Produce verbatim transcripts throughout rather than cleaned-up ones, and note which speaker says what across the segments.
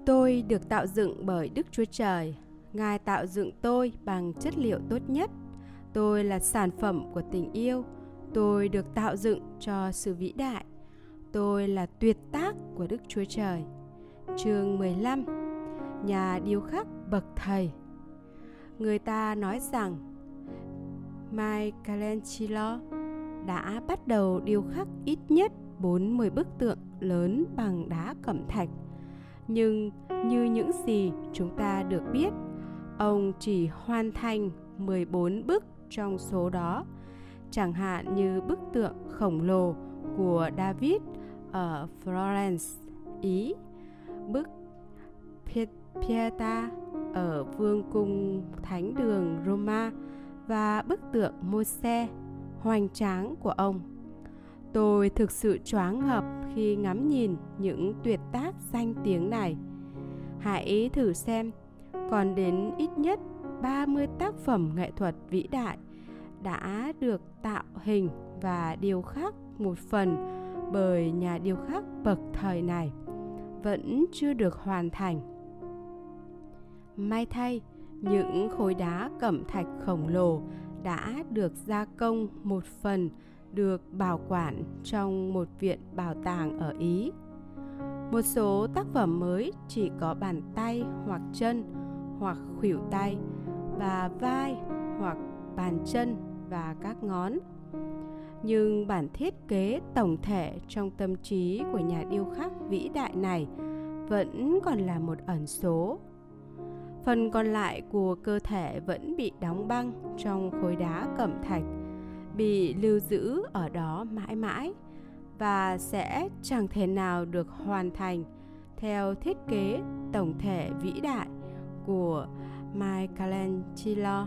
Speaker 1: Tôi được tạo dựng bởi Đức Chúa Trời. Ngài tạo dựng tôi bằng chất liệu tốt nhất. Tôi là sản phẩm của tình yêu. Tôi được tạo dựng cho sự vĩ đại. Tôi là tuyệt tác của Đức Chúa Trời. Chương mười lăm. Nhà điêu khắc bậc thầy. Người ta nói rằng Michelangelo đã bắt đầu điêu khắc ít nhất bốn mươi bức tượng lớn bằng đá cẩm thạch. Nhưng như những gì chúng ta được biết, ông chỉ hoàn thành mười bốn bức trong số đó. Chẳng hạn như bức tượng khổng lồ của David ở Florence, Ý, bức Pietà ở Vương cung Thánh đường Roma và bức tượng Môi-se hoành tráng của ông. Tôi thực sự choáng ngợp khi ngắm nhìn những tuyệt tác danh tiếng này. Hãy thử xem, còn đến ít nhất ba mươi tác phẩm nghệ thuật vĩ đại đã được tạo hình và điêu khắc một phần bởi nhà điêu khắc bậc thời này vẫn chưa được hoàn thành. May thay, những khối đá cẩm thạch khổng lồ đã được gia công một phần được bảo quản trong một viện bảo tàng ở Ý. Một số tác phẩm mới chỉ có bàn tay hoặc chân hoặc khuỷu tay và vai hoặc bàn chân và các ngón. Nhưng bản thiết kế tổng thể trong tâm trí của nhà điêu khắc vĩ đại này vẫn còn là một ẩn số. Phần còn lại của cơ thể vẫn bị đóng băng trong khối đá cẩm thạch, bị lưu giữ ở đó mãi mãi và sẽ chẳng thể nào được hoàn thành theo thiết kế tổng thể vĩ đại của Michelangelo.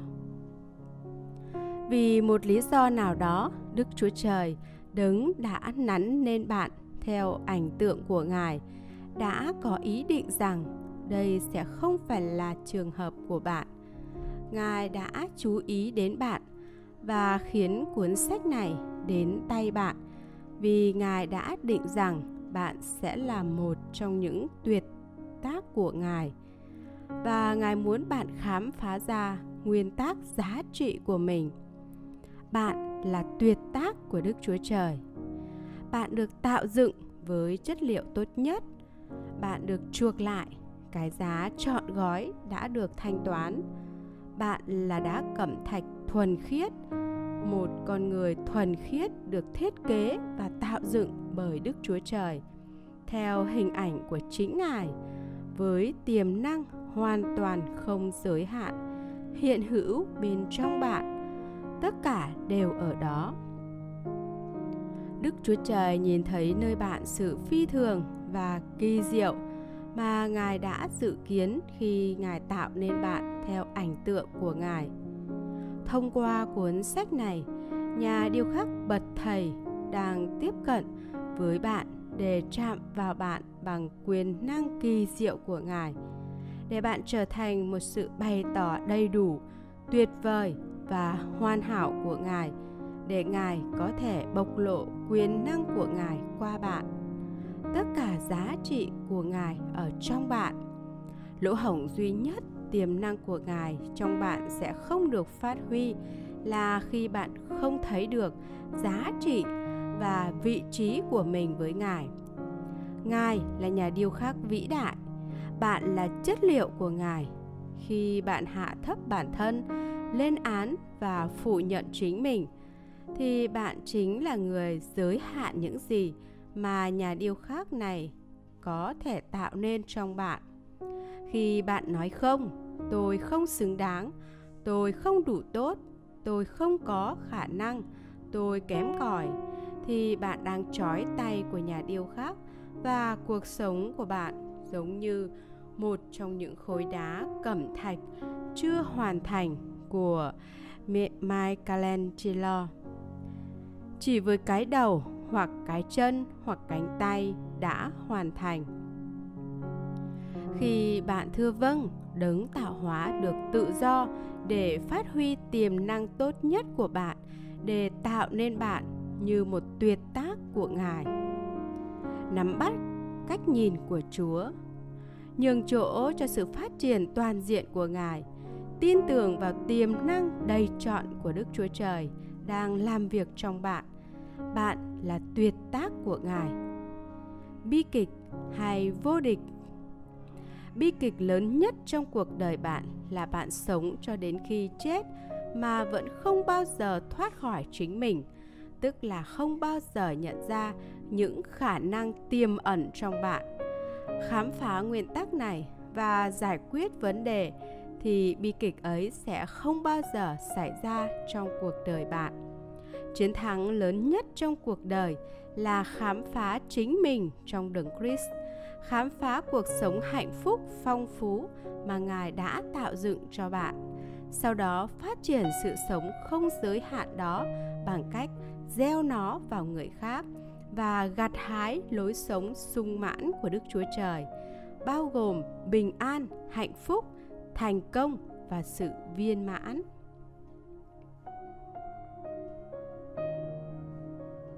Speaker 1: Vì một lý do nào đó, Đức Chúa Trời, Đấng đã nắn nên bạn theo ảnh tượng của Ngài, đã có ý định rằng đây sẽ không phải là trường hợp của bạn. Ngài đã chú ý đến bạn và khiến cuốn sách này đến tay bạn, vì Ngài đã định rằng bạn sẽ là một trong những tuyệt tác của Ngài. Và Ngài muốn bạn khám phá ra nguyên tắc giá trị của mình. Bạn là tuyệt tác của Đức Chúa Trời. Bạn được tạo dựng với chất liệu tốt nhất. Bạn được chuộc lại, cái giá trọn gói đã được thanh toán. Bạn là đá cẩm thạch thuần khiết, một con người thuần khiết được thiết kế và tạo dựng bởi Đức Chúa Trời theo hình ảnh của chính Ngài, với tiềm năng hoàn toàn không giới hạn hiện hữu bên trong bạn. Tất cả đều ở đó. Đức Chúa Trời nhìn thấy nơi bạn sự phi thường và kỳ diệu mà Ngài đã dự kiến khi Ngài tạo nên bạn theo ảnh tượng của Ngài. Thông qua cuốn sách này, nhà điêu khắc bậc thầy đang tiếp cận với bạn để chạm vào bạn bằng quyền năng kỳ diệu của Ngài, để bạn trở thành một sự bày tỏ đầy đủ, tuyệt vời và hoàn hảo của Ngài, để Ngài có thể bộc lộ quyền năng của Ngài qua bạn. Tất cả giá trị của Ngài ở trong bạn. Lỗ hổng duy nhất tiềm năng của Ngài trong bạn sẽ không được phát huy là khi bạn không thấy được giá trị và vị trí của mình với Ngài. Ngài là nhà điêu khắc vĩ đại. Bạn là chất liệu của Ngài. Khi bạn hạ thấp bản thân, lên án và phủ nhận chính mình, thì bạn chính là người giới hạn những gì mà nhà điêu khắc này có thể tạo nên trong bạn. Khi bạn nói không, tôi không xứng đáng, tôi không đủ tốt, tôi không có khả năng, tôi kém cỏi, thì bạn đang trói tay của nhà điêu khắc, và cuộc sống của bạn giống như một trong những khối đá cẩm thạch chưa hoàn thành của Michelangelo. Chỉ với cái đầu hoặc cái chân hoặc cánh tay đã hoàn thành. Khi bạn thưa vâng, Đấng tạo hóa được tự do để phát huy tiềm năng tốt nhất của bạn, để tạo nên bạn như một tuyệt tác của Ngài. Nắm bắt cách nhìn của Chúa. nhường chỗ cho sự phát triển toàn diện của Ngài, tin tưởng vào tiềm năng đầy trọn của Đức Chúa Trời đang làm việc trong bạn. Bạn là tuyệt tác của Ngài. Bi kịch hay vô địch? Bi kịch lớn nhất trong cuộc đời bạn là bạn sống cho đến khi chết mà vẫn không bao giờ thoát khỏi chính mình, tức là không bao giờ nhận ra những khả năng tiềm ẩn trong bạn. Khám phá nguyên tắc này và giải quyết vấn đề thì bi kịch ấy sẽ không bao giờ xảy ra trong cuộc đời bạn. Chiến thắng lớn nhất trong cuộc đời là khám phá chính mình trong Đấng Christ, khám phá cuộc sống hạnh phúc phong phú mà Ngài đã tạo dựng cho bạn. Sau đó phát triển sự sống không giới hạn đó bằng cách gieo nó vào người khác và gặt hái lối sống sung mãn của Đức Chúa Trời, bao gồm bình an, hạnh phúc, thành công và sự viên mãn.